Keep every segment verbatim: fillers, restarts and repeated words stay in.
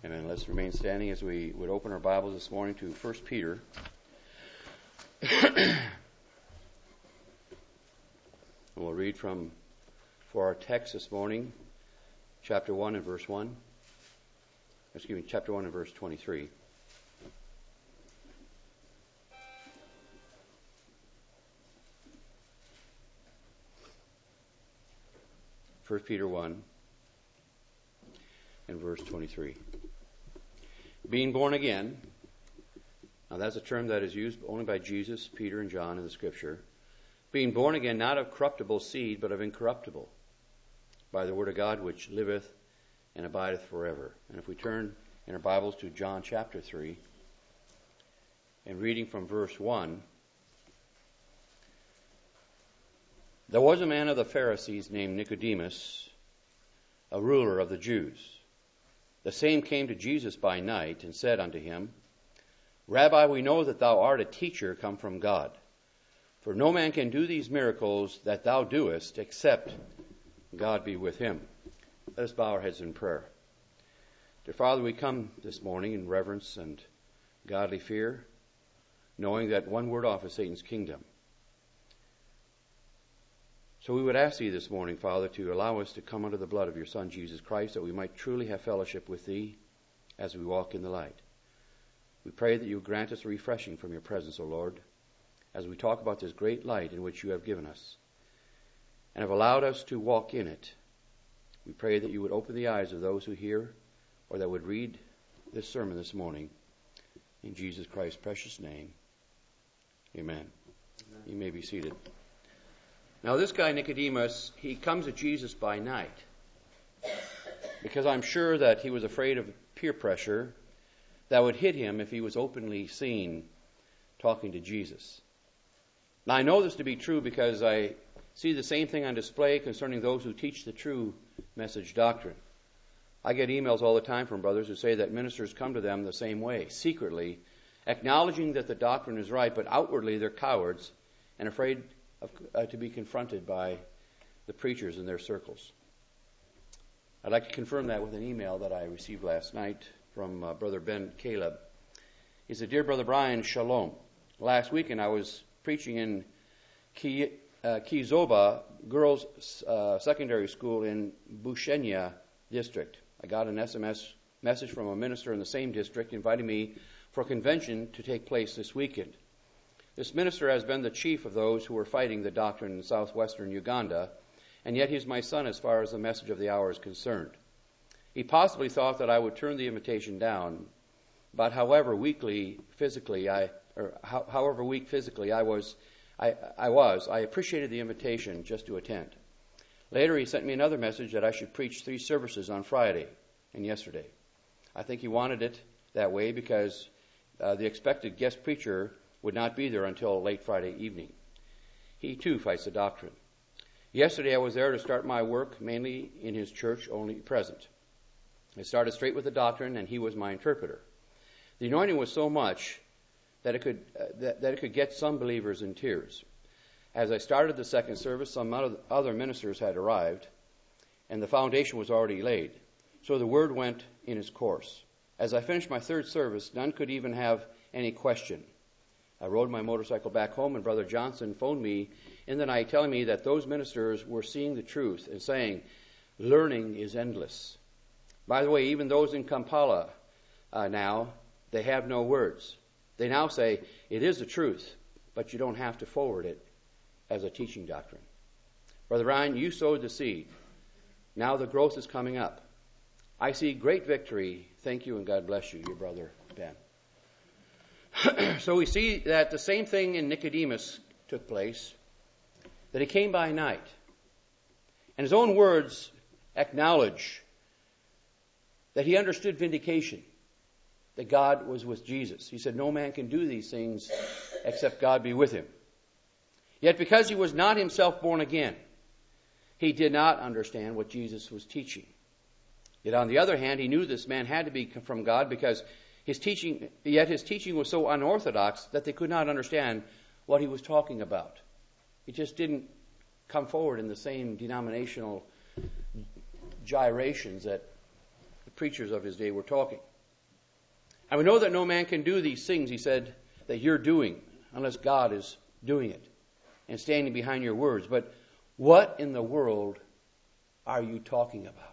Amen. Let's remain standing as we would open our Bibles this morning to First Peter. We'll read from, for our text this morning, chapter one and verse one. Excuse me, chapter one and verse twenty-three. First Peter one and verse twenty-three. Being born again. Now that's a term that is used only by Jesus, Peter, and John in the Scripture. Being born again, not of corruptible seed, but of incorruptible, by the word of God which liveth and abideth forever. And if we turn in our Bibles to John chapter three, and reading from verse one, there was a man of the Pharisees named Nicodemus, a ruler of the Jews. The same came to Jesus by night and said unto him, Rabbi, we know that thou art a teacher come from God. For no man can do these miracles that thou doest, except God be with him. Let us bow our heads in prayer. Dear Father, we come this morning in reverence and godly fear, knowing that one word off is Satan's kingdom. So we would ask Thee this morning, Father, to allow us to come under the blood of Your Son, Jesus Christ, that we might truly have fellowship with Thee as we walk in the light. We pray that You grant us a refreshing from Your presence, O Lord, as we talk about this great light in which You have given us and have allowed us to walk in it. We pray that You would open the eyes of those who hear or that would read this sermon this morning. In Jesus Christ's precious name, amen. Amen. You may be seated. Now this guy Nicodemus, he comes to Jesus by night because I'm sure that he was afraid of peer pressure that would hit him if he was openly seen talking to Jesus. Now I know this to be true because I see the same thing on display concerning those who teach the true message doctrine. I get emails all the time from brothers who say that ministers come to them the same way, secretly, acknowledging that the doctrine is right, but outwardly they're cowards and afraid Of, uh, to be confronted by the preachers in their circles. I'd like to confirm that with an email that I received last night from uh, Brother Ben Caleb. He said, Dear Brother Brian, Shalom. Last weekend I was preaching in Ki, uh, Kizoba Girls uh, Secondary School in Bushenya District. I got an S M S message from a minister in the same district inviting me for a convention to take place this weekend. This minister has been the chief of those who were fighting the doctrine in southwestern Uganda, and yet he's my son as far as the message of the hour is concerned. He possibly thought that I would turn the invitation down, but however weakly physically I, or how, however weak physically I was, I, I was, I appreciated the invitation just to attend. Later he sent me another message that I should preach three services on Friday and yesterday. I think he wanted it that way because uh, the expected guest preacher would not be there until late Friday evening. He too fights the doctrine. Yesterday I was there to start my work, mainly in his church, only present. I started straight with the doctrine, and he was my interpreter. The anointing was so much that it could uh, that, that it could get some believers in tears. As I started the second service, some other ministers had arrived, and the foundation was already laid. So the word went in its course. As I finished my third service, none could even have any question. I rode my motorcycle back home, and Brother Johnson phoned me in the night telling me that those ministers were seeing the truth and saying, learning is endless. By the way, even those in Kampala uh, now, they have no words. They now say, it is the truth, but you don't have to forward it as a teaching doctrine. Brother Ryan, you sowed the seed. Now the growth is coming up. I see great victory. Thank you, and God bless you, your brother Ben. So we see that the same thing in Nicodemus took place, that he came by night. And his own words acknowledge that he understood vindication, that God was with Jesus. He said, no man can do these things except God be with him. Yet because he was not himself born again, he did not understand what Jesus was teaching. Yet on the other hand, he knew this man had to be from God because His teaching, yet his teaching was so unorthodox that they could not understand what he was talking about. It just didn't come forward in the same denominational gyrations that the preachers of his day were talking. And we know that no man can do these things, he said, that you're doing, unless God is doing it and standing behind your words. But what in the world are you talking about?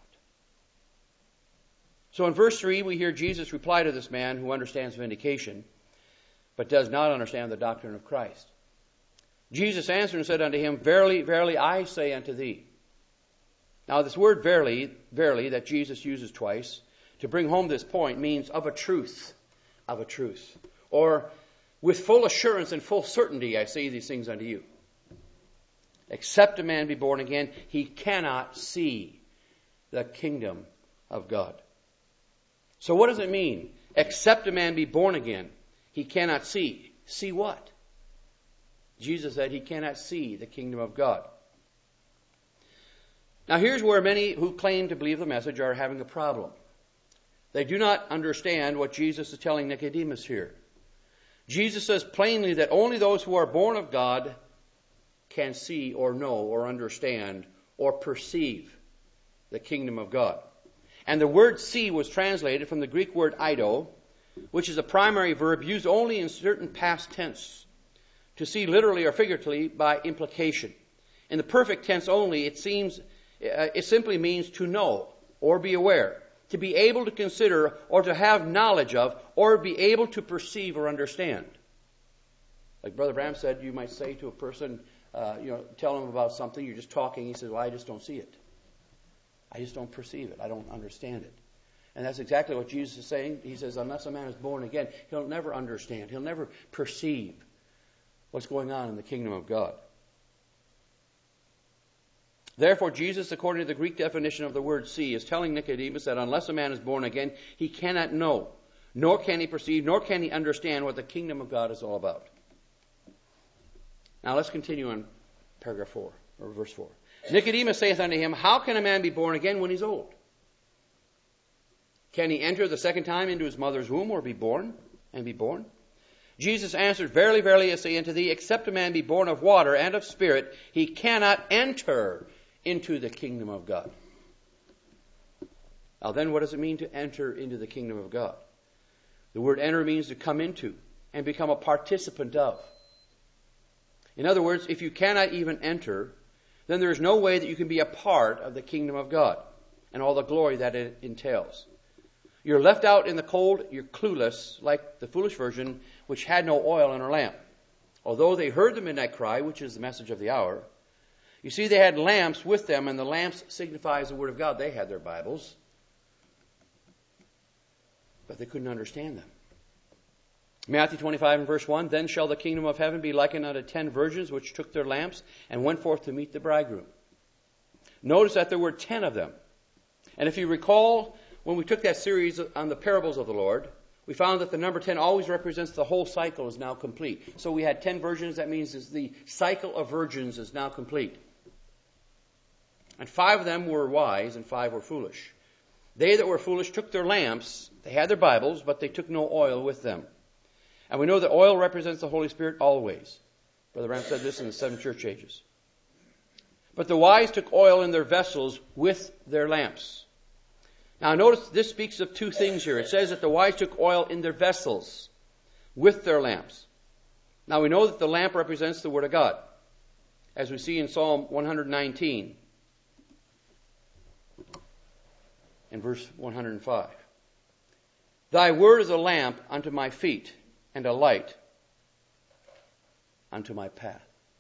So in verse three, we hear Jesus reply to this man who understands vindication, but does not understand the doctrine of Christ. Jesus answered and said unto him, Verily, verily, I say unto thee. Now this word verily, verily, that Jesus uses twice to bring home this point means of a truth, of a truth. Or with full assurance and full certainty I say these things unto you. Except a man be born again, he cannot see the kingdom of God. So what does it mean? Except a man be born again, he cannot see. See what? Jesus said he cannot see the kingdom of God. Now here's where many who claim to believe the message are having a problem. They do not understand what Jesus is telling Nicodemus here. Jesus says plainly that only those who are born of God can see or know or understand or perceive the kingdom of God. And the word see was translated from the Greek word eido, which is a primary verb used only in certain past tense, to see literally or figuratively by implication. In the perfect tense only, it seems uh, it simply means to know or be aware, to be able to consider or to have knowledge of, or be able to perceive or understand. Like Brother Bram said, you might say to a person, uh, you know, tell him about something, you're just talking, he says, well, I just don't see it. I just don't perceive it. I don't understand it. And that's exactly what Jesus is saying. He says, unless a man is born again, he'll never understand. He'll never perceive what's going on in the kingdom of God. Therefore, Jesus, according to the Greek definition of the word see, is telling Nicodemus that unless a man is born again, he cannot know, nor can he perceive, nor can he understand what the kingdom of God is all about. Now let's continue on paragraph four, or verse four. Nicodemus saith unto him, How can a man be born again when he's old? Can he enter the second time into his mother's womb, or be born, and be born? Jesus answered, Verily, verily, I say unto thee, except a man be born of water and of spirit, he cannot enter into the kingdom of God. Now then, what does it mean to enter into the kingdom of God? The word enter means to come into and become a participant of. In other words, if you cannot even enter, then there is no way that you can be a part of the kingdom of God and all the glory that it entails. You're left out in the cold, you're clueless, like the foolish virgin, which had no oil in her lamp. Although they heard the midnight cry, which is the message of the hour, you see they had lamps with them, and the lamps signifies the Word of God. They had their Bibles, but they couldn't understand them. Matthew twenty-five and verse one, Then shall the kingdom of heaven be likened unto ten virgins which took their lamps and went forth to meet the bridegroom. Notice that there were ten of them. And if you recall, when we took that series on the parables of the Lord, we found that the number ten always represents the whole cycle is now complete. So we had ten virgins. That means is the cycle of virgins is now complete. And five of them were wise and five were foolish. They that were foolish took their lamps. They had their Bibles, but they took no oil with them. And we know that oil represents the Holy Spirit always. Brother Ram said this in the seven church ages. But the wise took oil in their vessels with their lamps. Now notice this speaks of two things here. It says that the wise took oil in their vessels with their lamps. Now we know that the lamp represents the Word of God, as we see in Psalm one nineteen and verse one hundred five. Thy word is a lamp unto my feet and a light unto my path.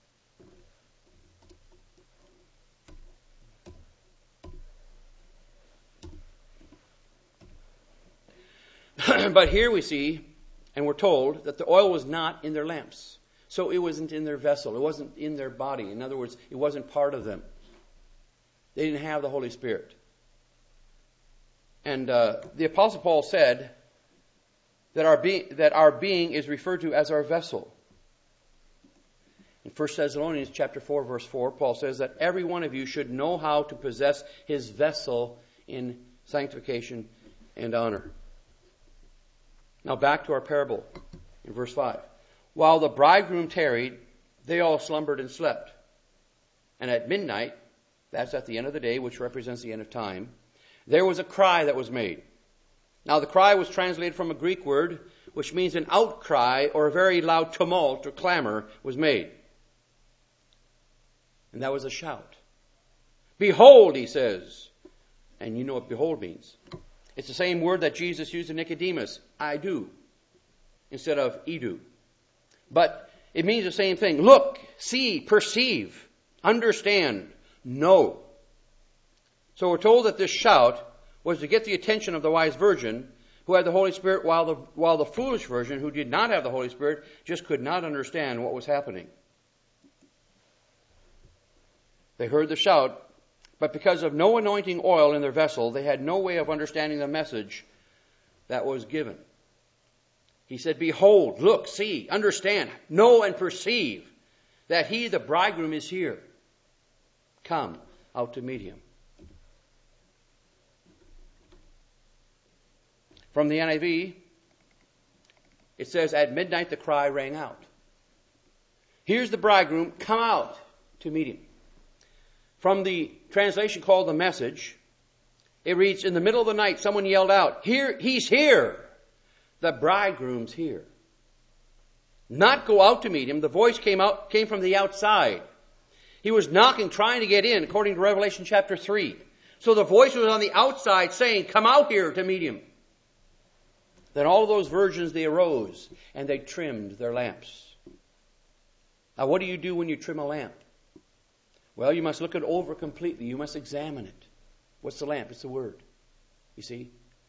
But here we see, and we're told, that the oil was not in their lamps. So it wasn't in their vessel. It wasn't in their body. In other words, it wasn't part of them. They didn't have the Holy Spirit. And uh, the Apostle Paul said that our, be- that our being is referred to as our vessel. In First Thessalonians chapter four, verse four, Paul says that every one of you should know how to possess his vessel in sanctification and honor. Now back to our parable in verse five. While the bridegroom tarried, they all slumbered and slept. And at midnight, that's at the end of the day, which represents the end of time, there was a cry that was made. Now the cry was translated from a Greek word, which means an outcry or a very loud tumult or clamor was made. And that was a shout. Behold, he says. And you know what behold means. It's the same word that Jesus used to Nicodemus, I do, instead of edu. But it means the same thing. Look, see, perceive, understand, know. So we're told that this shout was to get the attention of the wise virgin who had the Holy Spirit, while the, while the foolish virgin who did not have the Holy Spirit just could not understand what was happening. They heard the shout, but because of no anointing oil in their vessel, they had no way of understanding the message that was given. He said, behold, look, see, understand, know and perceive that he, the bridegroom, is here. Come out to meet him. From the N I V, it says, at midnight the cry rang out. Here's the bridegroom, come out to meet him. From the translation called The Message, it reads, in the middle of the night, someone yelled out, here, he's here. The bridegroom's here. Not go out to meet him. The voice came out, came from the outside. He was knocking, trying to get in, according to Revelation chapter three. So the voice was on the outside saying, come out here to meet him. Then all of those virgins, they arose and they trimmed their lamps. Now what do you do when you trim a lamp? Well, you must look it over completely. You must examine it. What's the lamp? It's the Word. You see?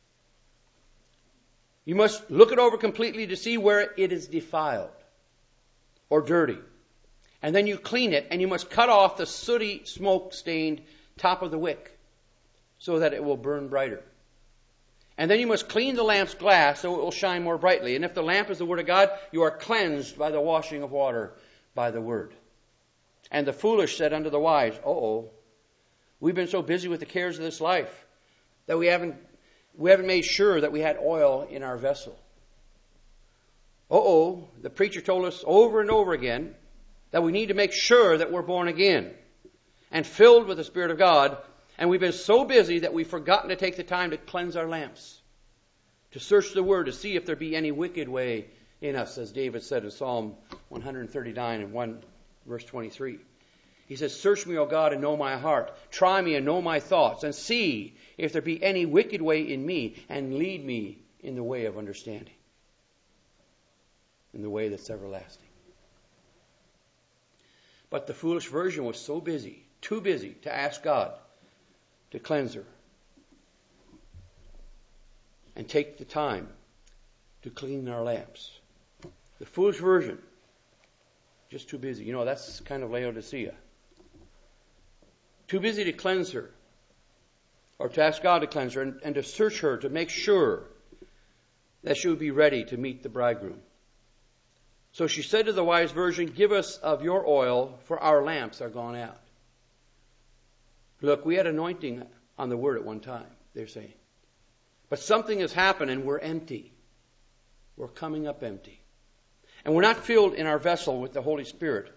You must look it over completely to see where it is defiled or dirty. And then you clean it, and you must cut off the sooty, smoke-stained top of the wick so that it will burn brighter. And then you must clean the lamp's glass so it will shine more brightly. And if the lamp is the Word of God, you are cleansed by the washing of water by the Word. And the foolish said unto the wise, uh-oh, we've been so busy with the cares of this life that we haven't we haven't made sure that we had oil in our vessel. Uh-oh, the preacher told us over and over again that we need to make sure that we're born again and filled with the Spirit of God. And we've been so busy that we've forgotten to take the time to cleanse our lamps, to search the Word, to see if there be any wicked way in us, as David said in Psalm one thirty-nine and one verse twenty-three. He says, search me, O God, and know my heart. Try me and know my thoughts, and see if there be any wicked way in me, and lead me in the way of understanding, in the way that's everlasting. But the foolish virgin was so busy, too busy to ask God to cleanse her and take the time to clean our lamps. The foolish virgin, just too busy. You know, that's kind of Laodicea. Too busy to cleanse her, or to ask God to cleanse her, and, and to search her to make sure that she would be ready to meet the bridegroom. So she said to the wise virgin, give us of your oil, for our lamps are gone out. Look, we had anointing on the Word at one time, they're saying. But something has happened and we're empty. We're coming up empty. And we're not filled in our vessel with the Holy Spirit.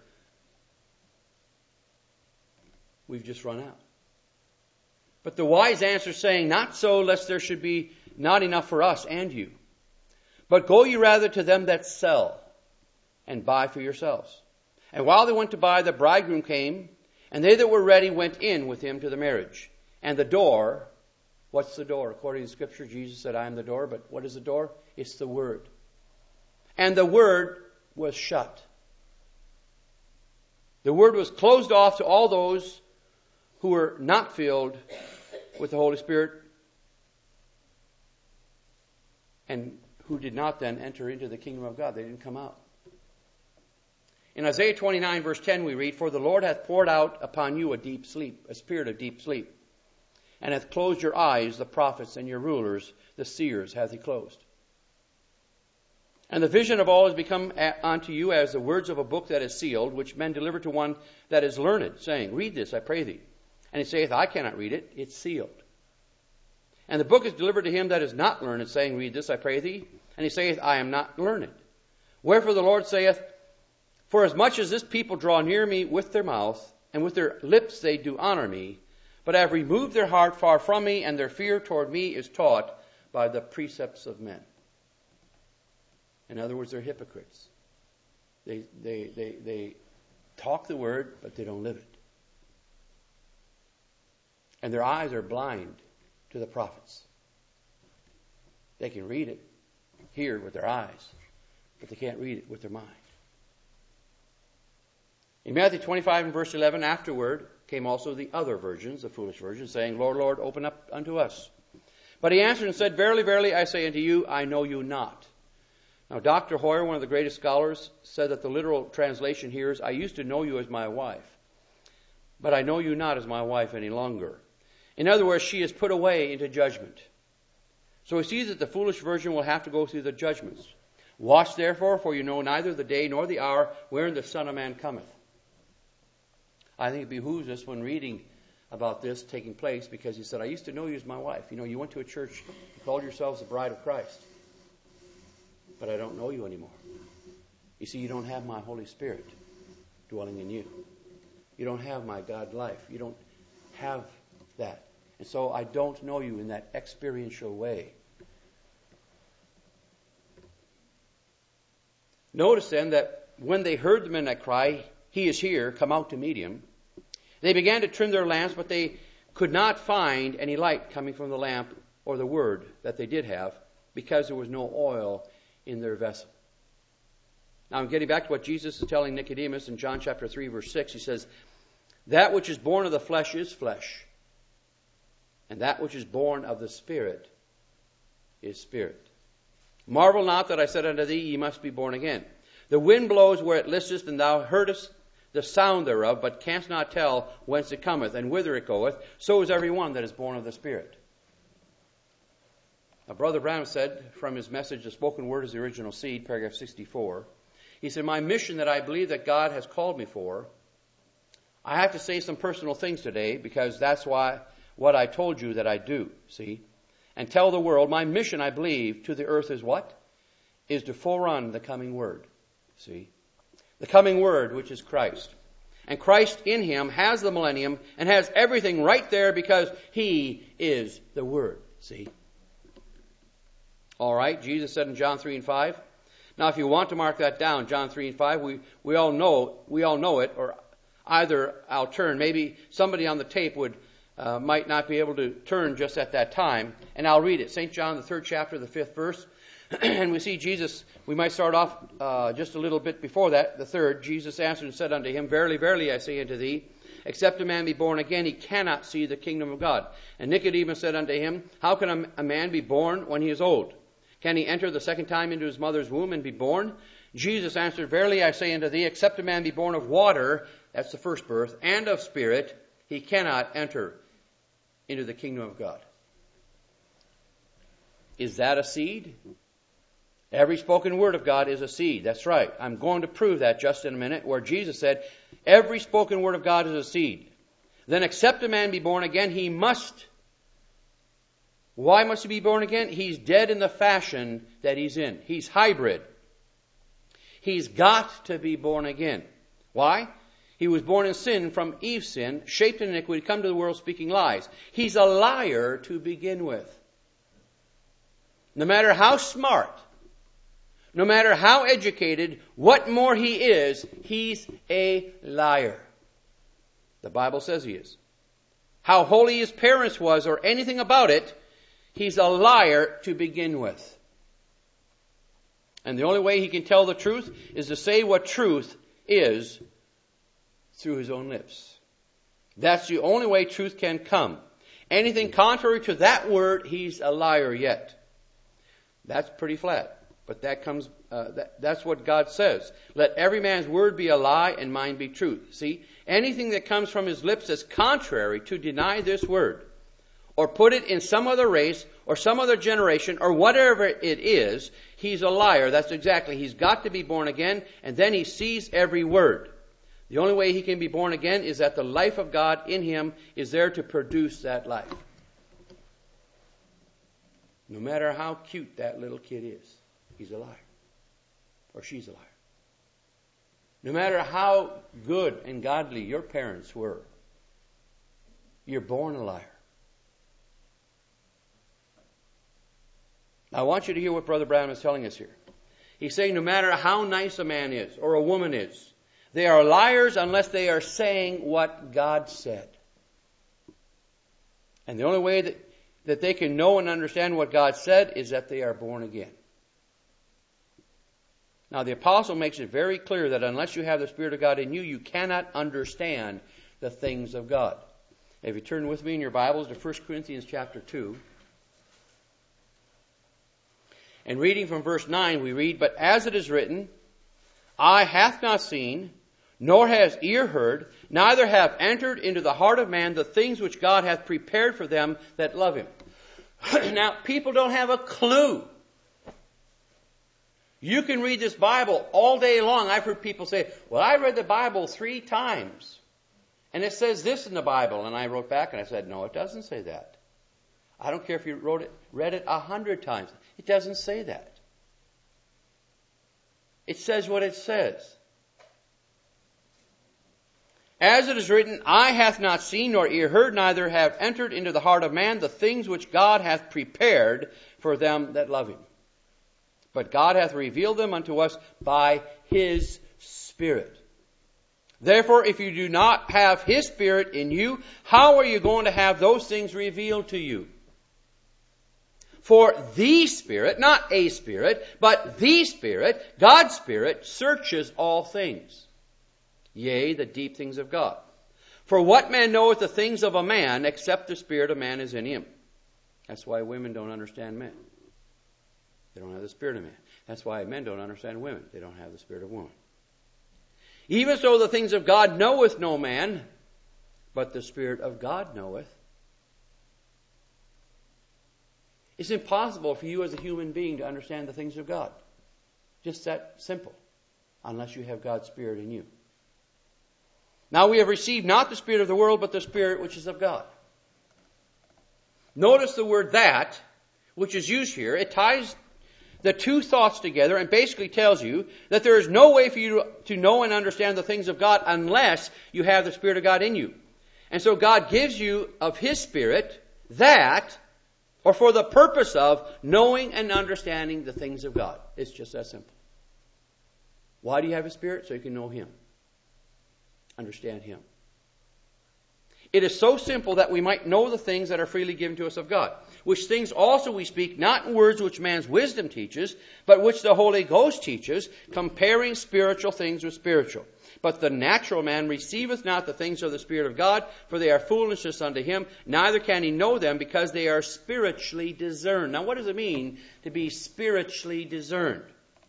We've just run out. But the wise answer saying, not so, lest there should be not enough for us and you. But go ye rather to them that sell, and buy for yourselves. And while they went to buy, the bridegroom came, and they that were ready went in with him to the marriage. And the door, what's the door? According to Scripture, Jesus said, I am the door. But what is the door? It's the Word. And the Word was shut. The Word was closed off to all those who were not filled with the Holy Spirit and who did not then enter into the kingdom of God. They didn't come out. In Isaiah twenty-nine, verse ten, we read, for the Lord hath poured out upon you a deep sleep, a spirit of deep sleep, and hath closed your eyes, the prophets, and your rulers, the seers, hath he closed. And the vision of all has become unto you as the words of a book that is sealed, which men deliver to one that is learned, saying, read this, I pray thee. And he saith, I cannot read it, it's sealed. And the book is delivered to him that is not learned, saying, read this, I pray thee. And he saith, I am not learned. Wherefore the Lord saith, for as much as this people draw near me with their mouth, and with their lips they do honor me, but have removed their heart far from me, and their fear toward me is taught by the precepts of men. In other words, they're hypocrites. They, they, they, they talk the word, but they don't live it. And their eyes are blind to the prophets. They can read it, hear it with their eyes, but they can't read it with their mind. In Matthew twenty-five and verse eleven, afterward came also the other virgins, the foolish virgins, saying, Lord, Lord, open up unto us. But he answered and said, Verily, verily, I say unto you, I know you not. Now, Doctor Hoyer, one of the greatest scholars, said that the literal translation here is, I used to know you as my wife, but I know you not as my wife any longer. In other words, she is put away into judgment. So we see that the foolish virgin will have to go through the judgments. Watch therefore, for you know neither the day nor the hour wherein the Son of Man cometh. I think it behooves us when reading about this taking place, because he said, I used to know you as my wife. You know, you went to a church, you called yourselves the bride of Christ. But I don't know you anymore. You see, you don't have my Holy Spirit dwelling in you. You don't have my God life. You don't have that. And so I don't know you in that experiential way. Notice then that when they heard the midnight cry, He is here, come out to meet him, they began to trim their lamps, but they could not find any light coming from the lamp or the word that they did have, because there was no oil in their vessel. Now I'm getting back to what Jesus is telling Nicodemus in John chapter three, verse six. He says, that which is born of the flesh is flesh, and that which is born of the Spirit is spirit. Marvel not that I said unto thee, ye must be born again. The wind blows where it listeth, and thou heardest the sound thereof, but canst not tell whence it cometh, and whither it goeth. So is every one that is born of the Spirit. Now, Brother Branham said from his message, The Spoken Word is the Original Seed, paragraph sixty-four, he said, my mission that I believe that God has called me for, I have to say some personal things today, because that's why what I told you that I do, see? And tell the world, my mission, I believe, to the earth is what? Is to forerun the coming Word, see? The coming Word, which is Christ. And Christ in him has the millennium and has everything right there, because he is the Word, see? All right, Jesus said in John three and five. Now, if you want to mark that down, John three and five, we, we all know we all know it, or either I'll turn. Maybe somebody on the tape would uh, might not be able to turn just at that time, and I'll read it. Saint John, the third chapter, the fifth verse. And we see Jesus, we might start off uh, just a little bit before that, the third. Jesus answered and said unto him, Verily, verily, I say unto thee, except a man be born again, he cannot see the kingdom of God. And Nicodemus said unto him, How can a, a man be born when he is old? Can he enter the second time into his mother's womb and be born? Jesus answered, Verily, I say unto thee, except a man be born of water, that's the first birth, and of Spirit, he cannot enter into the kingdom of God. Is that a seed? Every spoken word of God is a seed. That's right. I'm going to prove that just in a minute, where Jesus said, every spoken word of God is a seed. Then except a man be born again, he must. Why must he be born again? He's dead in the fashion that he's in. He's hybrid. He's got to be born again. Why? He was born in sin from Eve's sin, shaped in iniquity, come to the world speaking lies. He's a liar to begin with. No matter how smart, no matter how educated, what more he is, he's a liar. The Bible says he is. How holy his parents was or anything about it, he's a liar to begin with. And the only way he can tell the truth is to say what truth is through his own lips. That's the only way truth can come. Anything contrary to that word, he's a liar yet. That's pretty flat. But that comes. Uh, that, that's what God says. Let every man's word be a lie and mine be truth. See, anything that comes from his lips that's contrary to deny this word, or put it in some other race, or some other generation, or whatever it is, he's a liar. That's exactly. He's got to be born again, and then he sees every word. The only way he can be born again is that the life of God in him is there to produce that life. No matter how cute that little kid is, he's a liar. Or she's a liar. No matter how good and godly your parents were, you're born a liar. I want you to hear what Brother Branham is telling us here. He's saying no matter how nice a man is or a woman is, they are liars unless they are saying what God said. And the only way that, that they can know and understand what God said is that they are born again. Now the apostle makes it very clear that unless you have the Spirit of God in you, you cannot understand the things of God. If you turn with me in your Bibles to First Corinthians chapter two. And reading from verse nine, we read, "But as it is written, eye hath not seen, nor has ear heard, neither have entered into the heart of man the things which God hath prepared for them that love Him." Now, people don't have a clue. You can read this Bible all day long. I've heard people say, well, I read the Bible three times, and it says this in the Bible. And I wrote back and I said, no, it doesn't say that. I don't care if you wrote it, read it a hundred times. It doesn't say that. It says what it says. As it is written, eye hath not seen, nor ear heard, neither have entered into the heart of man the things which God hath prepared for them that love Him. But God hath revealed them unto us by His Spirit. Therefore, if you do not have His Spirit in you, how are you going to have those things revealed to you? For the Spirit, not a Spirit, but the Spirit, God's Spirit, searches all things, yea, the deep things of God. For what man knoweth the things of a man, except the Spirit of man is in him? That's why women don't understand men. They don't have the Spirit of man. That's why men don't understand women. They don't have the Spirit of woman. Even so the things of God knoweth no man, but the Spirit of God knoweth. It's impossible for you as a human being to understand the things of God. Just that simple. Unless you have God's Spirit in you. Now we have received not the spirit of the world, but the Spirit which is of God. Notice the word that, which is used here. It ties the two thoughts together and basically tells you that there is no way for you to know and understand the things of God unless you have the Spirit of God in you. And so God gives you of His Spirit that, or for the purpose of knowing and understanding the things of God. It's just that simple. Why do you have His Spirit? So you can know Him. Understand Him. It is so simple that we might know the things that are freely given to us of God, which things also we speak, not in words which man's wisdom teaches, but which the Holy Ghost teaches, comparing spiritual things with spiritual. But the natural man receiveth not the things of the Spirit of God, for they are foolishness unto him, neither can he know them, because they are spiritually discerned. Now what does it mean to be spiritually discerned?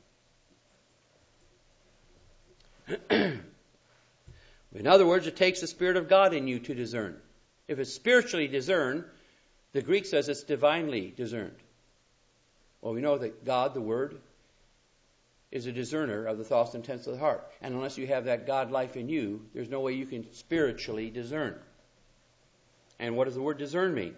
In other words, it takes the Spirit of God in you to discern. If it's spiritually discerned, the Greek says it's divinely discerned. Well, we know that God, the Word, is a discerner of the thoughts and intents of the heart. And unless you have that God life in you, there's no way you can spiritually discern. And what does the word discern mean?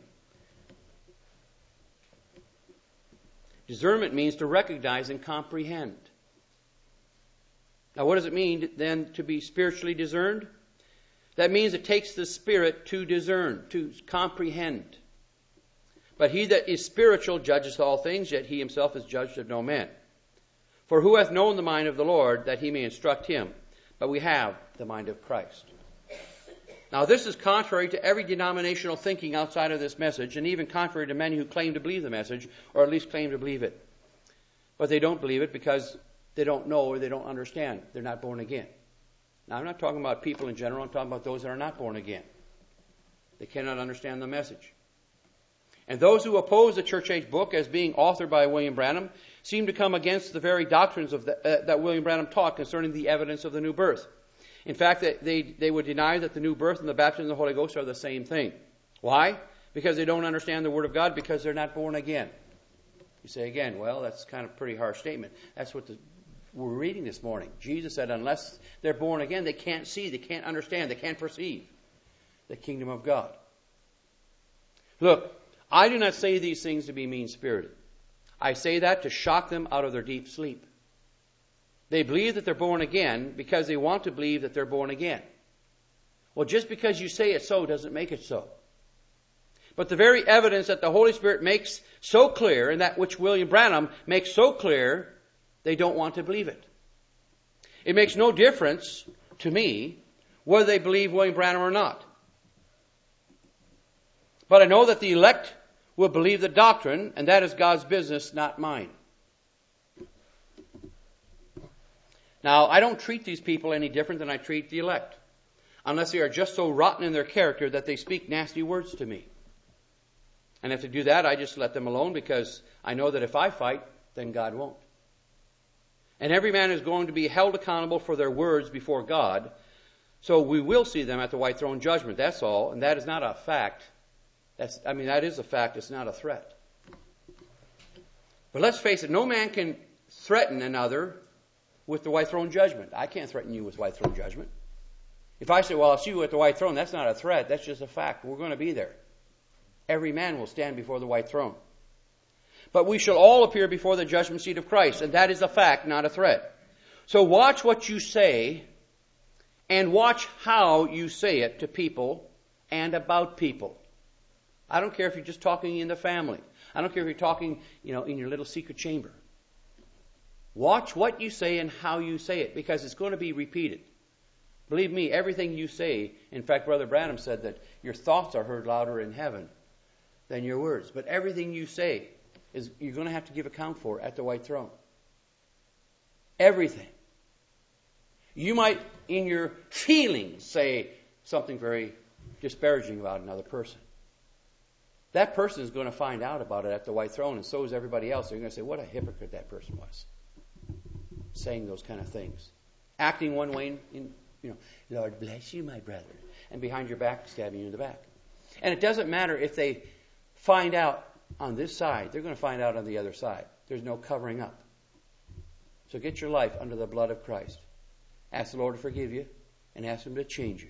Discernment means to recognize and comprehend. Now, what does it mean then to be spiritually discerned? That means it takes the Spirit to discern, to comprehend. But he that is spiritual judgeth all things, yet he himself is judged of no man. For who hath known the mind of the Lord, that he may instruct him? But we have the mind of Christ. Now, this is contrary to every denominational thinking outside of this message, and even contrary to many who claim to believe the message, or at least claim to believe it. But they don't believe it because they don't know or they don't understand. They're not born again. Now, I'm not talking about people in general. I'm talking about those that are not born again. They cannot understand the message. And those who oppose the church age book as being authored by William Branham seem to come against the very doctrines of the, uh, that William Branham taught concerning the evidence of the new birth. In fact, they, they would deny that the new birth and the baptism of the Holy Ghost are the same thing. Why? Because they don't understand the Word of God, because they're not born again. You say again, well, that's kind of a pretty harsh statement. That's what the, we're reading this morning. Jesus said unless they're born again, they can't see, they can't understand, they can't perceive the kingdom of God. Look, I do not say these things to be mean-spirited. I say that to shock them out of their deep sleep. They believe that they're born again because they want to believe that they're born again. Well, just because you say it so doesn't make it so. But the very evidence that the Holy Spirit makes so clear, and that which William Branham makes so clear, they don't want to believe it. It makes no difference to me whether they believe William Branham or not. But I know that the elect will believe the doctrine, and that is God's business, not mine. Now, I don't treat these people any different than I treat the elect, unless they are just so rotten in their character that they speak nasty words to me. And if they do that, I just let them alone, because I know that if I fight, then God won't. And every man is going to be held accountable for their words before God. So we will see them at the white throne judgment. That's all. And that is not a fact. That's, I mean, that is a fact. It's not a threat. But let's face it, no man can threaten another with the white throne judgment. I can't threaten you with white throne judgment. If I say, well, I'll see you at the white throne, that's not a threat. That's just a fact. We're going to be there. Every man will stand before the white throne. But we shall all appear before the judgment seat of Christ. And that is a fact, not a threat. So watch what you say, and watch how you say it to people and about people. I don't care if you're just talking in the family. I don't care if you're talking, you know, in your little secret chamber. Watch what you say and how you say it, because it's going to be repeated. Believe me, everything you say, in fact, Brother Branham said that your thoughts are heard louder in heaven than your words. But everything you say is you're going to have to give account for at the white throne. Everything. You might, in your feelings, say something very disparaging about another person. That person is going to find out about it at the white throne, and so is everybody else. They're going to say, what a hypocrite that person was, saying those kind of things. Acting one way, in, in, you know, Lord bless you, my brother. And behind your back, stabbing you in the back. And it doesn't matter if they find out on this side. They're going to find out on the other side. There's no covering up. So get your life under the blood of Christ. Ask the Lord to forgive you, and ask Him to change you.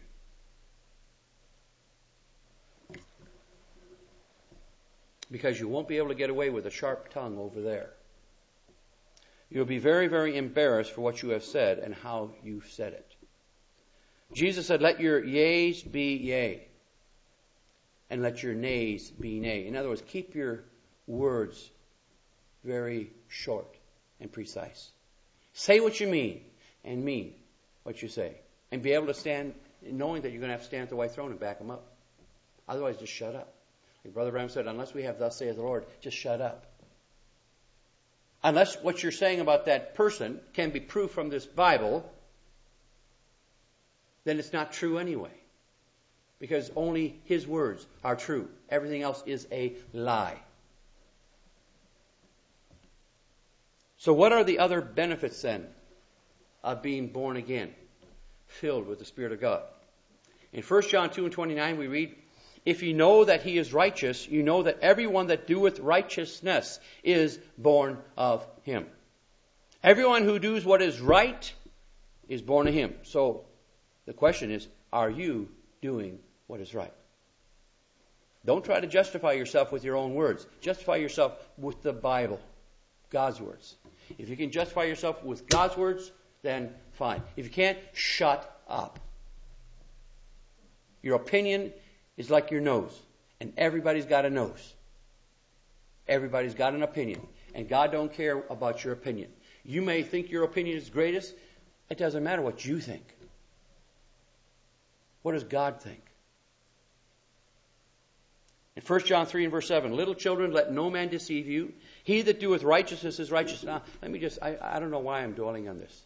Because you won't be able to get away with a sharp tongue over there. You'll be very, very embarrassed for what you have said and how you've said it. Jesus said, let your yeas be yea, and let your nays be nay. In other words, keep your words very short and precise. Say what you mean, and mean what you say. And be able to stand, knowing that you're going to have to stand at the white throne and back them up. Otherwise, just shut up. Like Brother Branham said, unless we have thus saith the Lord, just shut up. Unless what you're saying about that person can be proved from this Bible, then it's not true anyway. Because only His words are true. Everything else is a lie. So what are the other benefits then of being born again, filled with the Spirit of God? In First John two and twenty-nine we read, if you know that He is righteous, you know that everyone that doeth righteousness is born of Him. Everyone who does what is right is born of Him. So the question is, are you doing what is right? Don't try to justify yourself with your own words. Justify yourself with the Bible, God's words. If you can justify yourself with God's words, then fine. If you can't, shut up. Your opinion is like your nose, and everybody's got a nose. Everybody's got an opinion, and God don't care about your opinion. You may think your opinion is greatest. It doesn't matter what you think. What does God think? In First John three and verse seven, little children, let no man deceive you. He that doeth righteousness is righteous. Now, let me just, I, I don't know why I'm dwelling on this.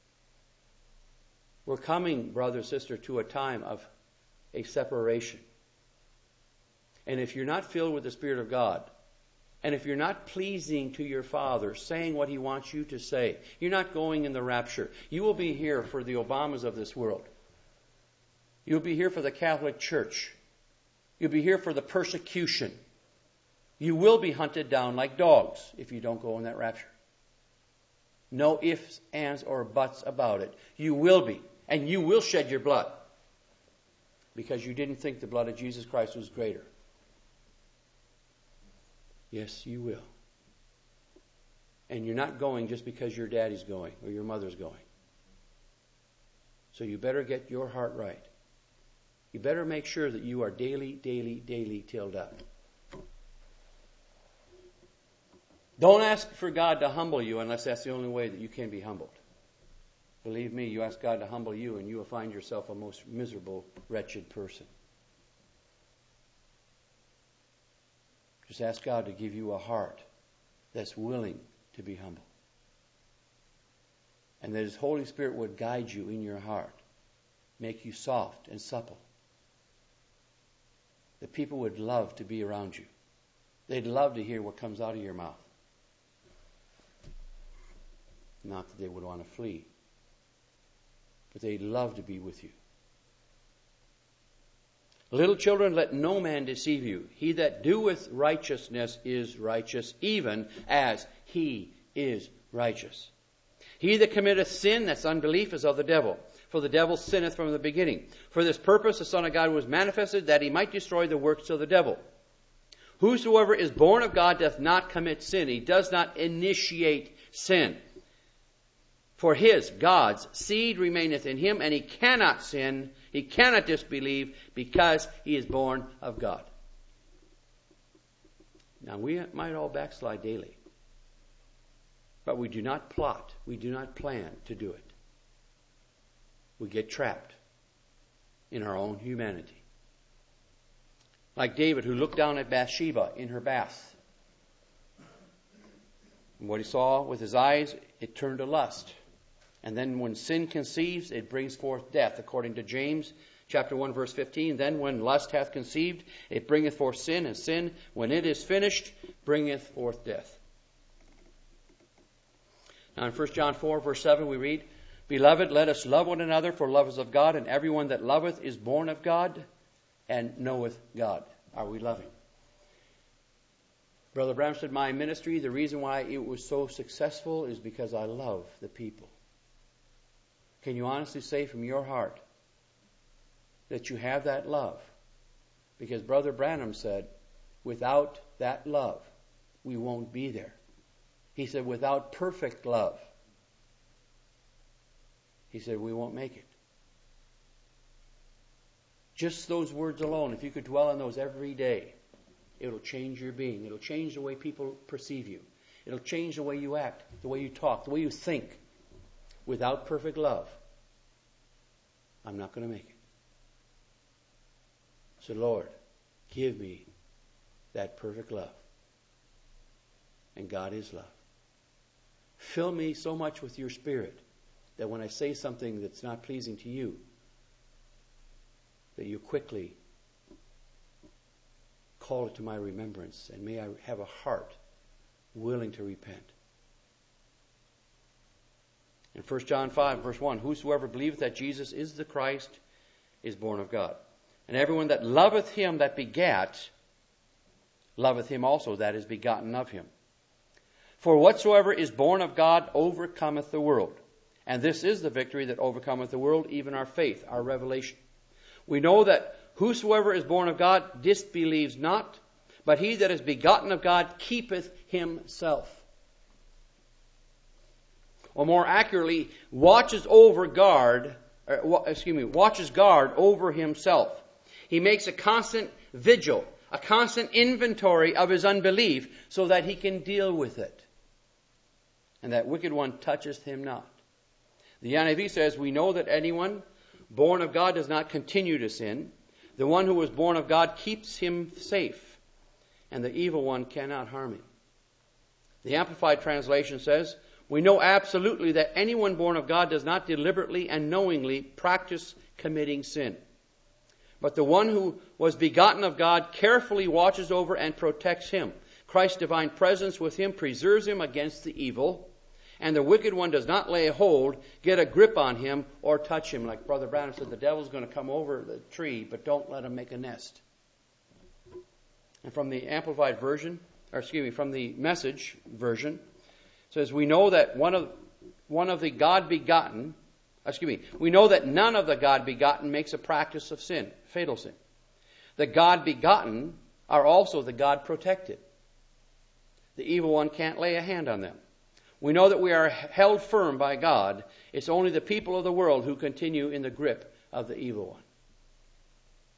We're coming, brother, sister, to a time of a separation. And if you're not filled with the Spirit of God, and if you're not pleasing to your Father, saying what He wants you to say, you're not going in the rapture. You will be here for the Obamas of this world. You'll be here for the Catholic Church. You'll be here for the persecution. You will be hunted down like dogs if you don't go in that rapture. No ifs, ands, or buts about it. You will be. And you will shed your blood. Because you didn't think the blood of Jesus Christ was greater. Yes, you will. And you're not going just because your daddy's going or your mother's going. So you better get your heart right. You better make sure that you are daily, daily, daily tilled up. Don't ask for God to humble you unless that's the only way that you can be humbled. Believe me, you ask God to humble you and you will find yourself a most miserable, wretched person. Just ask God to give you a heart that's willing to be humble. And that His Holy Spirit would guide you in your heart, make you soft and supple. That people would love to be around you. They'd love to hear what comes out of your mouth. Not that they would want to flee, but they'd love to be with you. Little children, let no man deceive you. He that doeth righteousness is righteous, even as He is righteous. He that committeth sin, that's unbelief, is of the devil. For the devil sinneth from the beginning. For this purpose the Son of God was manifested, that He might destroy the works of the devil. Whosoever is born of God doth not commit sin. He does not initiate sin. For His, God's, seed remaineth in him, and he cannot sin, he cannot disbelieve, because he is born of God. Now, we might all backslide daily, but we do not plot, we do not plan to do it. We get trapped in our own humanity. Like David, who looked down at Bathsheba in her bath. And what he saw with his eyes, it turned to lust. And then when sin conceives, it brings forth death, according to James chapter one, verse fifteen. Then when lust hath conceived, it bringeth forth sin, and sin, when it is finished, bringeth forth death. Now in First John four, verse seven, we read, Beloved, let us love one another, for love is of God, and everyone that loveth is born of God, and knoweth God. Are we loving? Brother Branham said, my ministry, the reason why it was so successful is because I love the people. Can you honestly say from your heart that you have that love? Because Brother Branham said, without that love, we won't be there. He said, without perfect love, he said, we won't make it. Just those words alone, if you could dwell on those every day, it'll change your being. It'll change the way people perceive you. It'll change the way you act, the way you talk, the way you think. Without perfect love, I'm not going to make it. So, Lord, give me that perfect love. And God is love. Fill me so much with your Spirit that when I say something that's not pleasing to you, that you quickly call it to my remembrance, and may I have a heart willing to repent. In First John five, verse one, Whosoever believeth that Jesus is the Christ is born of God. And everyone that loveth him that begat, loveth him also that is begotten of him. For whatsoever is born of God overcometh the world. And this is the victory that overcometh the world, even our faith, our revelation. We know that whosoever is born of God disbelieves not, but he that is begotten of God keepeth himself. Or more accurately, watches over guard, or, excuse me, watches guard over himself. He makes a constant vigil, a constant inventory of his unbelief so that he can deal with it. And that wicked one toucheth him not. The N I V says, we know that anyone born of God does not continue to sin. The one who was born of God keeps him safe, and the evil one cannot harm him. The Amplified Translation says, we know absolutely that anyone born of God does not deliberately and knowingly practice committing sin. But the one who was begotten of God carefully watches over and protects him. Christ's divine presence with him preserves him against the evil, and the wicked one does not lay hold, get a grip on him, or touch him. Like Brother Branham said, the devil's going to come over the tree, but don't let him make a nest. And from the Amplified Version, or excuse me, from the Message version, it says, we know that one of one of the God-begotten, excuse me, we know that none of the God-begotten makes a practice of sin, fatal sin. The God-begotten are also the God-protected. The evil one can't lay a hand on them. We know that we are held firm by God. It's only the people of the world who continue in the grip of the evil one.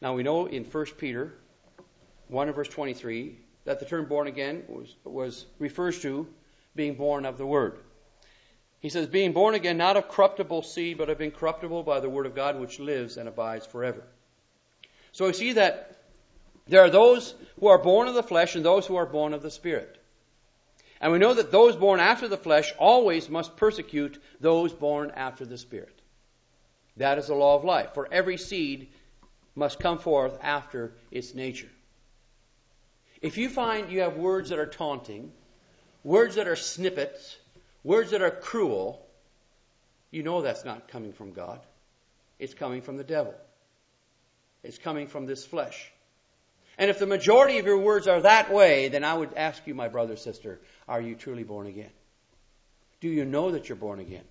Now we know in First Peter one and verse twenty-three that the term born again was, was refers to being born of the Word. He says, being born again, not of corruptible seed, but of incorruptible by the Word of God, which lives and abides forever. So we see that there are those who are born of the flesh and those who are born of the Spirit. And we know that those born after the flesh always must persecute those born after the Spirit. That is the law of life. For every seed must come forth after its nature. If you find you have words that are taunting, words that are snippets, words that are cruel, you know that's not coming from God. It's coming from the devil. It's coming from this flesh. And if the majority of your words are that way, then I would ask you, my brother, sister, are you truly born again? Do you know that you're born again?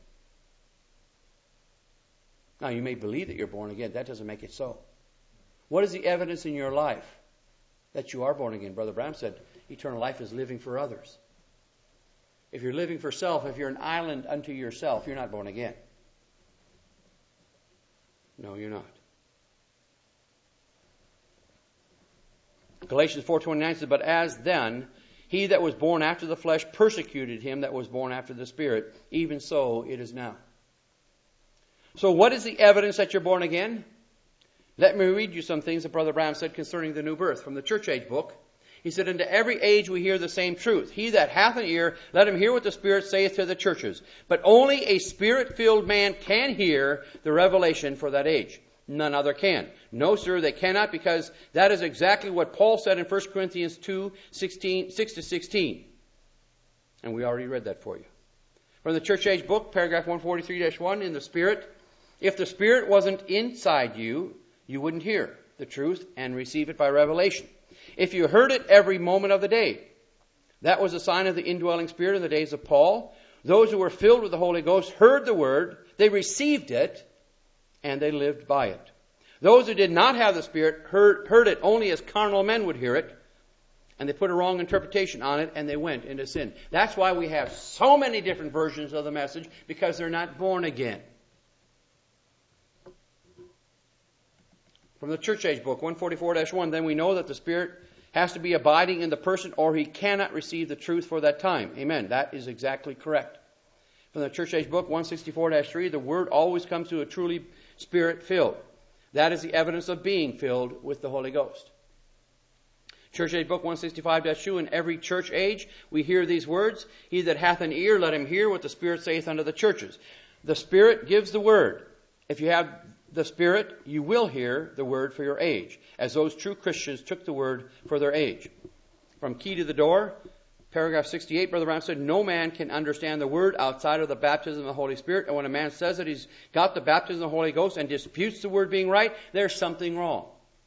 Now, you may believe that you're born again. That doesn't make it so. What is the evidence in your life that you are born again? Brother Branham said, eternal life is living for others. If you're living for self, if you're an island unto yourself, you're not born again. No, you're not. Galatians four twenty-nine says, but as then he that was born after the flesh persecuted him that was born after the Spirit, even so it is now. So what is the evidence that you're born again? Let me read you some things that Brother Branham said concerning the new birth from the Church Age book. He said, into every age we hear the same truth. He that hath an ear, let him hear what the Spirit saith to the churches. But only a Spirit-filled man can hear the revelation for that age. None other can. No, sir, they cannot, because that is exactly what Paul said in First Corinthians two, sixteen, six to sixteen. And we already read that for you. From the Church Age book, paragraph one forty-three dash one, in the Spirit, if the Spirit wasn't inside you, you wouldn't hear the truth and receive it by revelation. If you heard it every moment of the day, that was a sign of the indwelling Spirit in the days of Paul. Those who were filled with the Holy Ghost heard the Word, they received it, and they lived by it. Those who did not have the Spirit heard, heard it only as carnal men would hear it, and they put a wrong interpretation on it, and they went into sin. That's why we have so many different versions of the message, because they're not born again. From the Church Age book, one forty-four dash one, then we know that the Spirit has to be abiding in the person, or he cannot receive the truth for that time. Amen. That is exactly correct. From the Church Age book, one sixty-four dash three, the Word always comes to a truly Spirit-filled. That is the evidence of being filled with the Holy Ghost. Church Age book, one sixty-five dash two, in every church age we hear these words, he that hath an ear, let him hear what the Spirit saith unto the churches. The Spirit gives the Word. If you have the Spirit, you will hear the Word for your age, as those true Christians took the Word for their age. From Key to the Door, paragraph sixty-eight, Brother Branham said, no man can understand the Word outside of the baptism of the Holy Spirit. And when a man says that he's got the baptism of the Holy Ghost and disputes the Word being right, there's something wrong.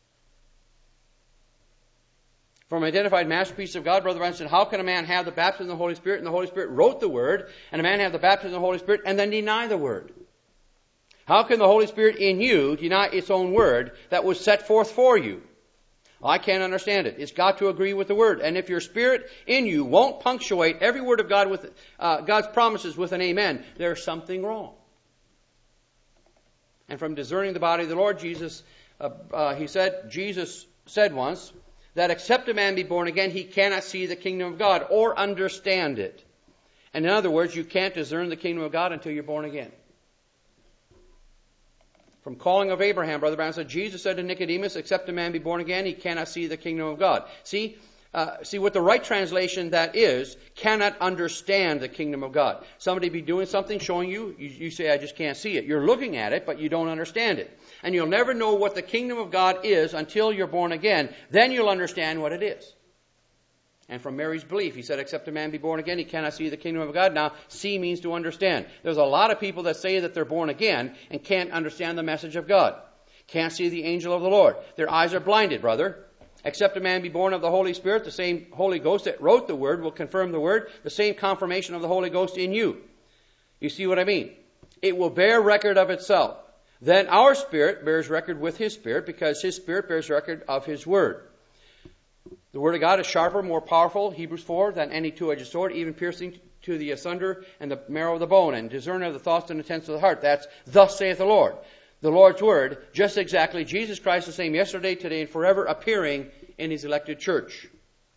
From Identified Masterpiece of God, Brother Branham said, how can a man have the baptism of the Holy Spirit and the Holy Spirit wrote the Word, and a man have the baptism of the Holy Spirit and then deny the Word? How can the Holy Spirit in you deny its own Word that was set forth for you? I can't understand it. It's got to agree with the Word. And if your spirit in you won't punctuate every word of God with uh, God's promises with an amen, there's something wrong. And from Discerning the Body of the Lord, Jesus, uh, uh, he said, Jesus said once, that except a man be born again, he cannot see the kingdom of God or understand it. And in other words, you can't discern the kingdom of God until you're born again. From Calling of Abraham, Brother Branham said, Jesus said to Nicodemus, except a man be born again, he cannot see the kingdom of God. See, uh, see what the right translation that is, cannot understand the kingdom of God. Somebody be doing something, showing you, you, you say, I just can't see it. You're looking at it, but you don't understand it. And you'll never know what the kingdom of God is until you're born again. Then you'll understand what it is. And from Mary's belief, he said, except a man be born again, he cannot see the kingdom of God. Now, see means to understand. There's a lot of people that say that they're born again and can't understand the message of God. Can't see the angel of the Lord. Their eyes are blinded, brother. Except a man be born of the Holy Spirit, the same Holy Ghost that wrote the Word will confirm the Word, the same confirmation of the Holy Ghost in you. You see what I mean? It will bear record of itself. Then our spirit bears record with His Spirit, because His Spirit bears record of His Word. The Word of God is sharper, more powerful, Hebrews four, than any two-edged sword, even piercing to the asunder and the marrow of the bone, and discerner of the thoughts and intents of the heart. That's thus saith the Lord. the Lord's Word, just exactly Jesus Christ the same yesterday, today, and forever, appearing in His elected church.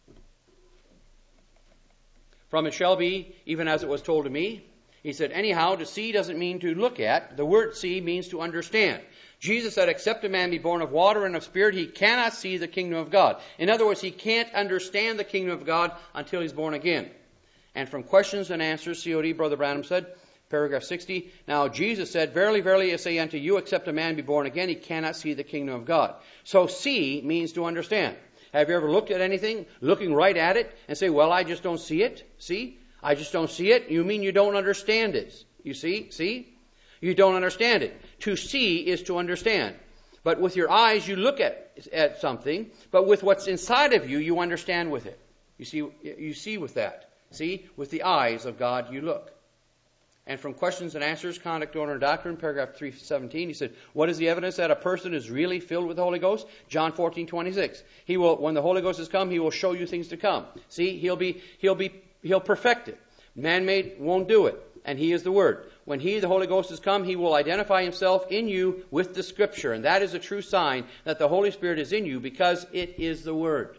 From it shall be, even as it was told to me. He said, anyhow, to see doesn't mean to look at. The word see means to understand. Jesus said, except a man be born of water and of spirit, he cannot see the kingdom of God. In other words, he can't understand the kingdom of God until he's born again. And from questions and answers, C O D, Brother Branham said, paragraph sixty, now Jesus said, verily, verily, I say unto you, except a man be born again, he cannot see the kingdom of God. So see means to understand. Have you ever looked at anything, looking right at it, and say, well, I just don't see it? See? I just don't see it. You mean you don't understand it. You see? See? You don't understand it. To see is to understand. But with your eyes, you look at, at something, but with what's inside of you, you understand with it. You see, you see with that. See? With the eyes of God, you look. And from questions and answers, conduct, order, and doctrine, paragraph three seventeen, he said, what is the evidence that a person is really filled with the Holy Ghost? John fourteen twenty-six. He will, when the Holy Ghost has come, he will show you things to come. See, he'll be, he'll be, he'll perfect it. Man-made won't do it. And he is the Word. When he, the Holy Ghost, has come, he will identify himself in you with the Scripture. And that is a true sign that the Holy Spirit is in you because it is the Word.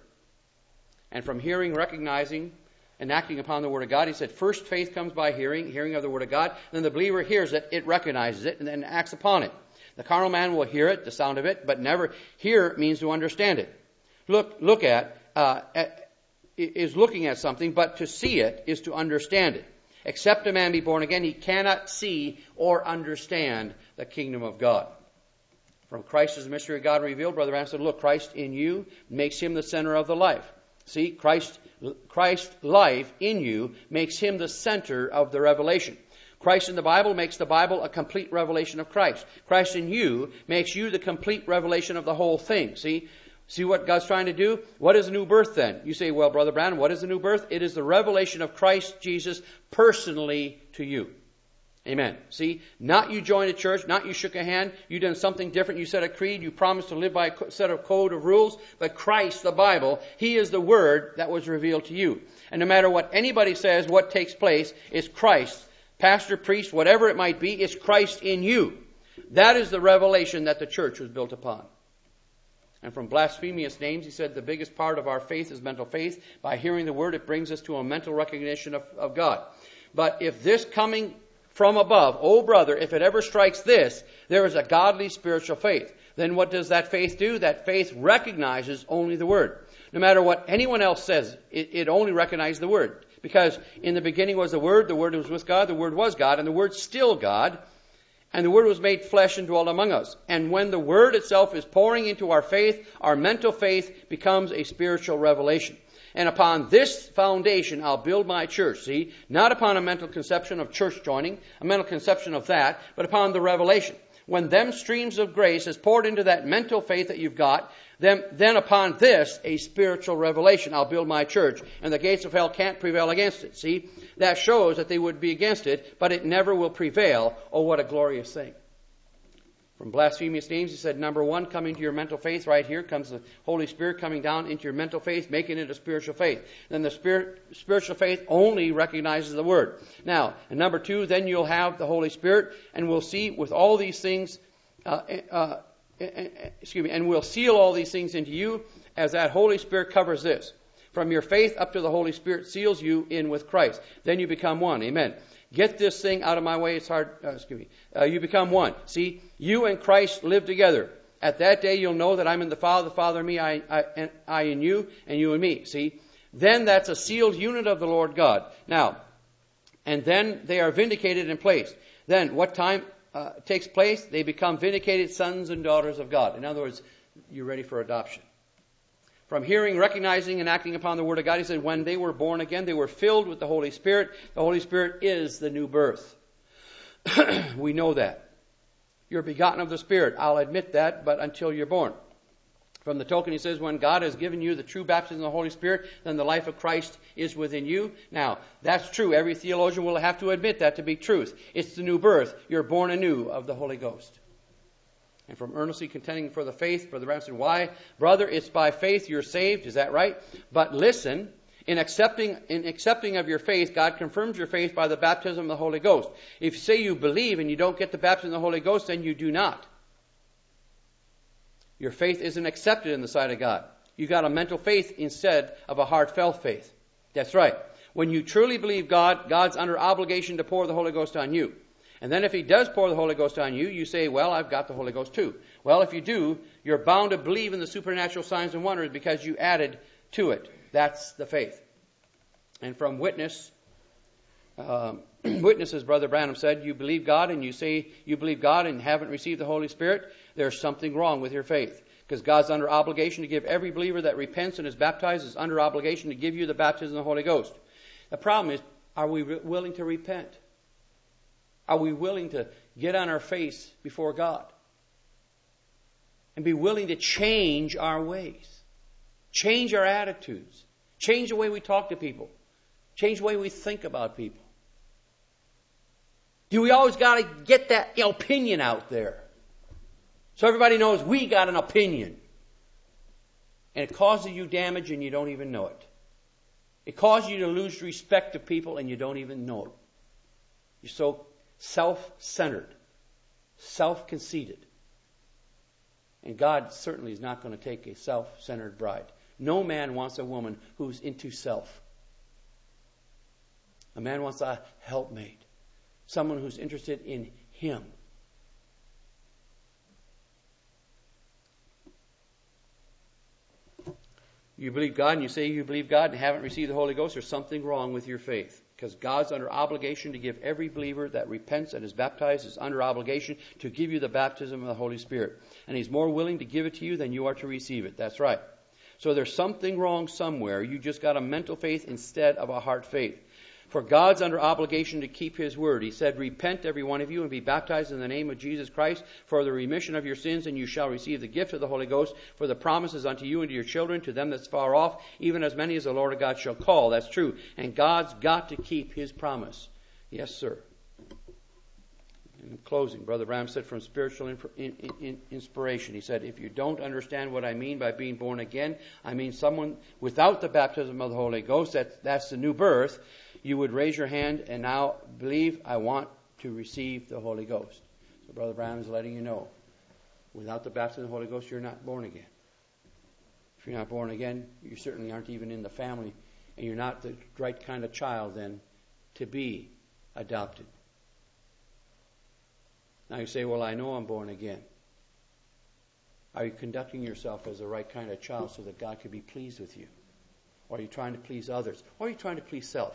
And from hearing, recognizing, and acting upon the Word of God, he said, first faith comes by hearing, hearing of the Word of God. Then the believer hears it, it recognizes it, and then acts upon it. The carnal man will hear it, the sound of it, but never hear means to understand it. Look, look at, uh, at is looking at something, but to see it is to understand it. Except a man be born again, he cannot see or understand the kingdom of God. From Christ is the mystery of God revealed, Brother Branham said, look, Christ in you makes him the center of the life. See, Christ, Christ's life in you makes him the center of the revelation. Christ in the Bible makes the Bible a complete revelation of Christ. Christ in you makes you the complete revelation of the whole thing. See? See what God's trying to do? What is a new birth then? You say, well, Brother Branham, what is the new birth? It is the revelation of Christ Jesus personally to you. Amen. See, not you joined a church, not you shook a hand, you done something different, you said a creed, you promised to live by a set of code of rules, but Christ, the Bible, He is the Word that was revealed to you. And no matter what anybody says, what takes place is Christ. Pastor, priest, whatever it might be, it's Christ in you. That is the revelation that the church was built upon. And from blasphemous names, he said the biggest part of our faith is mental faith. By hearing the Word, it brings us to a mental recognition of, of God. But if this coming from above, oh brother, if it ever strikes this, there is a godly spiritual faith. Then what does that faith do? That faith recognizes only the Word. No matter what anyone else says, it, it only recognizes the Word. Because in the beginning was the Word, the Word was with God, the Word was God, and the Word's still God. And the Word was made flesh and dwelt among us. And when the Word itself is pouring into our faith, our mental faith becomes a spiritual revelation. And upon this foundation, I'll build my church. See, not upon a mental conception of church joining, a mental conception of that, but upon the revelation. When them streams of grace is poured into that mental faith that you've got, then, then upon this, a spiritual revelation, I'll build my church, and the gates of hell can't prevail against it. See, that shows that they would be against it, but it never will prevail. Oh, what a glorious thing. From blasphemous names, he said, number one, coming to your mental faith, right here comes the Holy Spirit coming down into your mental faith, making it a spiritual faith. Then the spirit, spiritual faith only recognizes the Word. Now, and number two, then you'll have the Holy Spirit, and we'll see with all these things, uh, uh, excuse me, and we'll seal all these things into you as that Holy Spirit covers this. From your faith up to the Holy Spirit seals you in with Christ. Then you become one. Amen. Get this thing out of my way. It's hard. Uh, excuse me. Uh, you become one. See, you and Christ live together. At that day, you'll know that I'm in the Father, the Father in me, I, I, and I in you, and you in me. See, then that's a sealed unit of the Lord God. Now, and then they are vindicated in place. Then what time uh, takes place? They become vindicated sons and daughters of God. In other words, you're ready for adoption. From hearing, recognizing, and acting upon the Word of God, he said, when they were born again, they were filled with the Holy Spirit. The Holy Spirit is the new birth. We know that. You're begotten of the Spirit. I'll admit that, but until you're born. From the token, he says, when God has given you the true baptism of the Holy Spirit, then the life of Christ is within you. Now, that's true. Every theologian will have to admit that to be truth. It's the new birth. You're born anew of the Holy Ghost. And from earnestly contending for the faith, Brother Branham said, why? Brother, it's by faith you're saved. Is that right? But listen, in accepting, in accepting of your faith, God confirms your faith by the baptism of the Holy Ghost. If you say you believe and you don't get the baptism of the Holy Ghost, then you do not. Your faith isn't accepted in the sight of God. You got a mental faith instead of a heartfelt faith. That's right. When you truly believe God, God's under obligation to pour the Holy Ghost on you. And then if He does pour the Holy Ghost on you, you say, well, I've got the Holy Ghost too. Well, if you do, you're bound to believe in the supernatural signs and wonders because you added to it. That's the faith. And from witness, um, witnesses, Brother Branham said, you believe God and you say you believe God and haven't received the Holy Spirit, there's something wrong with your faith. Because God's under obligation to give every believer that repents and is baptized is under obligation to give you the baptism of the Holy Ghost. The problem is, are we re- willing to repent? Are we willing to get on our face before God? And be willing to change our ways. Change our attitudes. Change the way we talk to people. Change the way we think about people. Do we always got to get that you know, opinion out there? So everybody knows we got an opinion. And it causes you damage and you don't even know it. It causes you to lose respect to people and you don't even know it. You're so self-centered, self-conceited. And God certainly is not going to take a self-centered bride. No man wants a woman who's into self. A man wants a helpmate. Someone who's interested in him. You believe God and you say you believe God and haven't received the Holy Ghost, there's something wrong with your faith. Because God's under obligation to give every believer that repents and is baptized is under obligation to give you the baptism of the Holy Spirit. And He's more willing to give it to you than you are to receive it. That's right. So there's something wrong somewhere. You just got a mental faith instead of a heart faith. For God's under obligation to keep His word. He said, repent every one of you and be baptized in the name of Jesus Christ for the remission of your sins, and you shall receive the gift of the Holy Ghost, for the promises unto you and to your children, to them that's far off, even as many as the Lord of God shall call. That's true. And God's got to keep His promise. Yes, sir. In closing, Brother Branham said from spiritual in, in, in, inspiration, he said, if you don't understand what I mean by being born again, I mean someone without the baptism of the Holy Ghost, that, that's the new birth, you would raise your hand and now believe, I want to receive the Holy Ghost. So Brother Branham is letting you know, without the baptism of the Holy Ghost, you're not born again. If you're not born again, you certainly aren't even in the family, and you're not the right kind of child then to be adopted. Now you say, well, I know I'm born again. Are you conducting yourself as the right kind of child so that God could be pleased with you? Or are you trying to please others? Or are you trying to please self?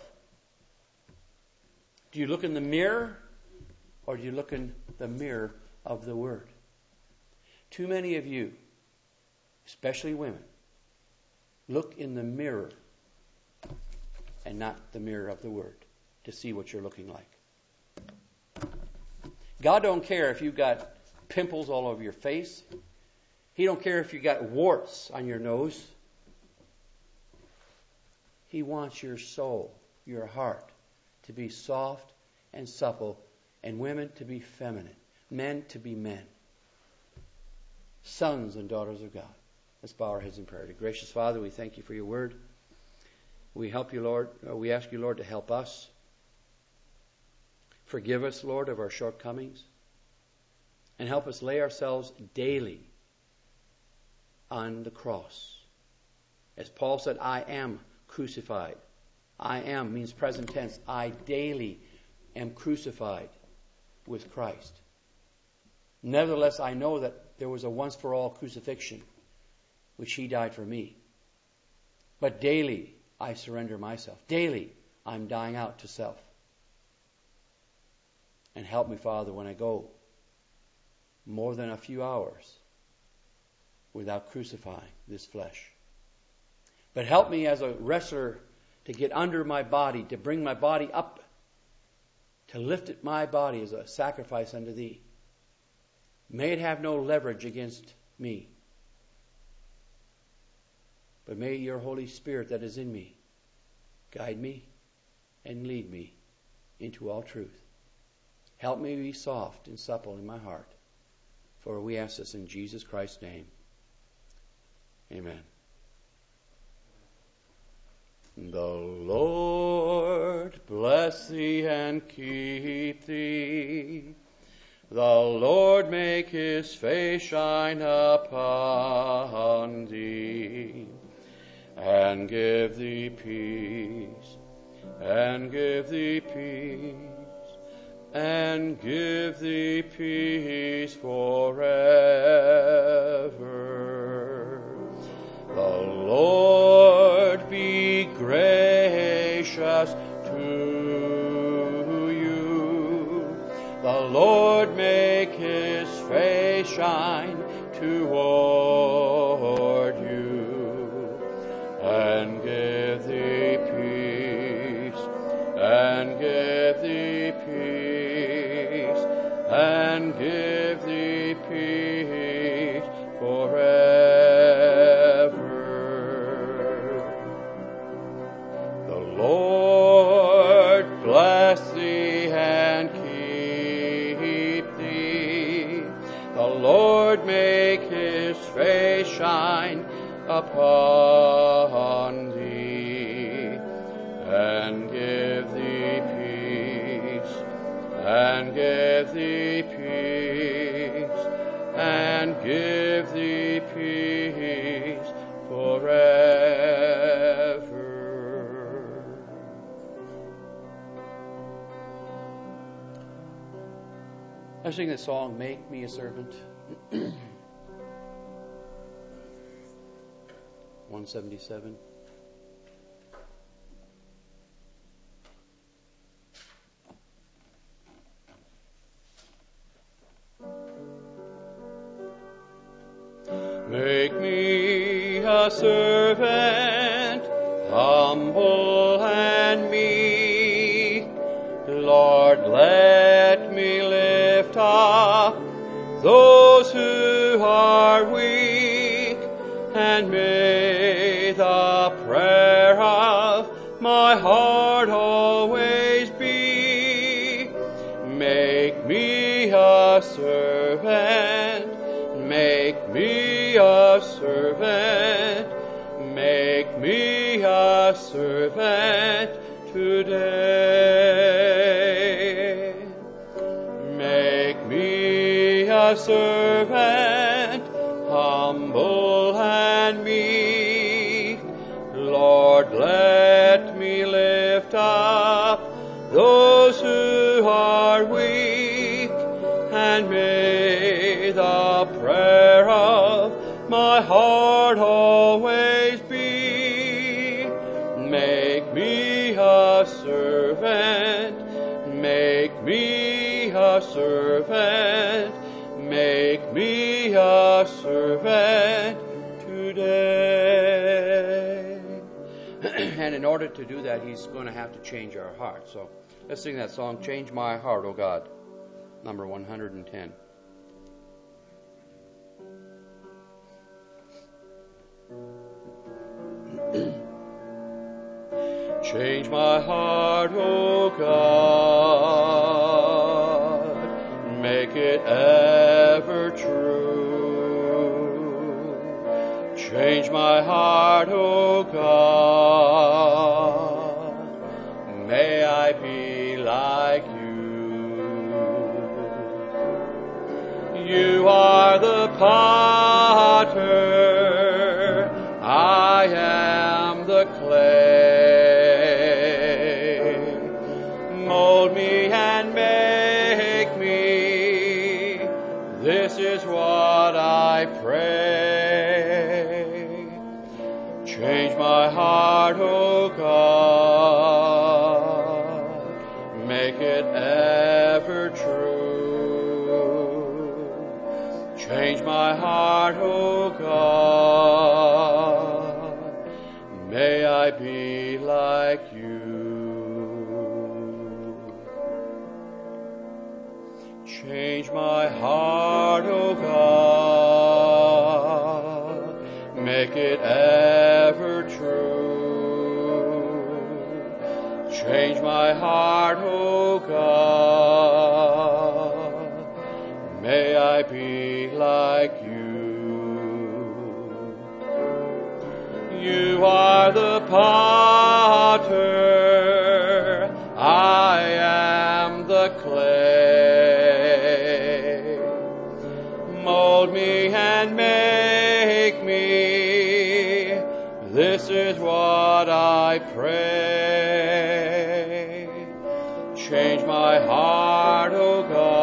Do you look in the mirror, or do you look in the mirror of the Word? Too many of you, especially women, look in the mirror and not the mirror of the Word to see what you're looking like. God don't care if you've got pimples all over your face. He don't care if you got warts on your nose. He wants your soul, your heart, to be soft and supple, and women to be feminine, men to be men, sons and daughters of God. Let's bow our heads in prayer. Gracious Father, we thank you for your word. We help you, Lord. We ask you, Lord, to help us. Forgive us, Lord, of our shortcomings, and help us lay ourselves daily on the cross. As Paul said, I am crucified. I am means present tense. I daily am crucified with Christ. Nevertheless, I know that there was a once-for-all crucifixion, which He died for me. But daily, I surrender myself. Daily, I'm dying out to self. And help me, Father, when I go more than a few hours without crucifying this flesh. But help me as a wrestler to get under my body, to bring my body up, to lift it, my body as a sacrifice unto Thee. May it have no leverage against me. But may your Holy Spirit that is in me guide me and lead me into all truth. Help me be soft and supple in my heart. For we ask this in Jesus Christ's name. Amen. The Lord bless thee and keep thee. The Lord make his face shine upon thee, and give thee peace, and give thee peace, and give thee peace forever. The Lord be gracious to you. The Lord make his face shine toward you, and give thee peace, and give thee peace, and give thee peace forever. The Lord bless thee and keep thee. The Lord make his face shine upon thee, and give thee peace, and give thee peace, and give thee peace forever. I sing this song, Make Me a Servant. one seventy-seven. Make me a servant, humble and meek. Lord, let me lift up those who are weak, and may the prayer of my heart always be. Make me a servant, make me a servant, make me a servant today. Make me a servant, humble and meek. Lord, let me lift up those who are weak, and may the prayer of my heart always be. Make me a servant, make me a servant, make me a servant today. And in order to do that, he's going to have to change our heart. So let's sing that song, Change My Heart, O God, number one hundred ten. Change my heart, O God, make it ever true. Change my heart, O God, may I be like you. You are the potter, I am the clay. Mold me and make me, this is what I pray. Change my heart, O God, make it ever true. Change my heart, O God, may I be like you. Change my heart, O God, make it ever true. Change my heart, O God, may I be like you. You are the potter, I am the clay. pray. Change my heart, O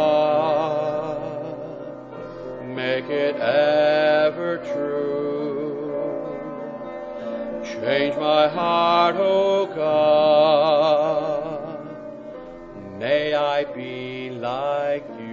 God, make it ever true. Change my heart, O God, may I be like you.